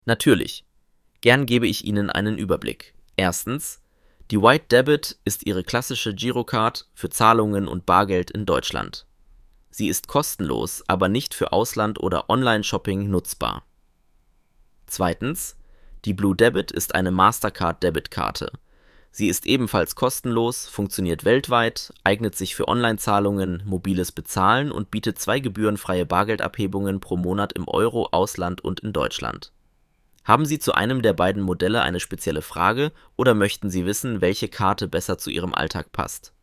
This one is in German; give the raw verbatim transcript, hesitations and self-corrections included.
Natürlich. Gern gebe ich Ihnen einen Überblick. Erstens: Die White Debit ist Ihre klassische Girocard für Zahlungen und Bargeld in Deutschland. Sie ist kostenlos, aber nicht für Ausland oder Online-Shopping nutzbar. Zweitens: Die Blue Debit ist eine Mastercard-Debitkarte. Sie ist ebenfalls kostenlos, funktioniert weltweit, eignet sich für Online-Zahlungen, mobiles Bezahlen und bietet zwei gebührenfreie Bargeldabhebungen pro Monat im Euro, Ausland und in Deutschland. Haben Sie zu einem der beiden Modelle eine spezielle Frage oder möchten Sie wissen, welche Karte besser zu Ihrem Alltag passt?